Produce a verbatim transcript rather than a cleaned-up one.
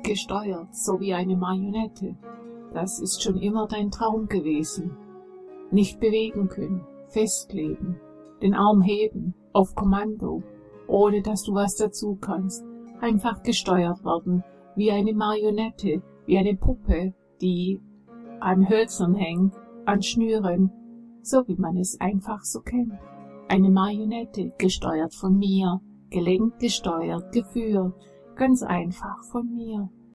gesteuert, so wie eine Marionette. Das ist schon immer dein Traum gewesen. Nicht bewegen können, festlegen, den Arm heben, auf Kommando, ohne dass du was dazu kannst, einfach gesteuert werden, wie eine Marionette, wie eine Puppe, die an Hölzern hängt, an Schnüren, so wie man es einfach so kennt. Eine Marionette, gesteuert von mir, gelenkt, gesteuert, geführt, ganz einfach von mir.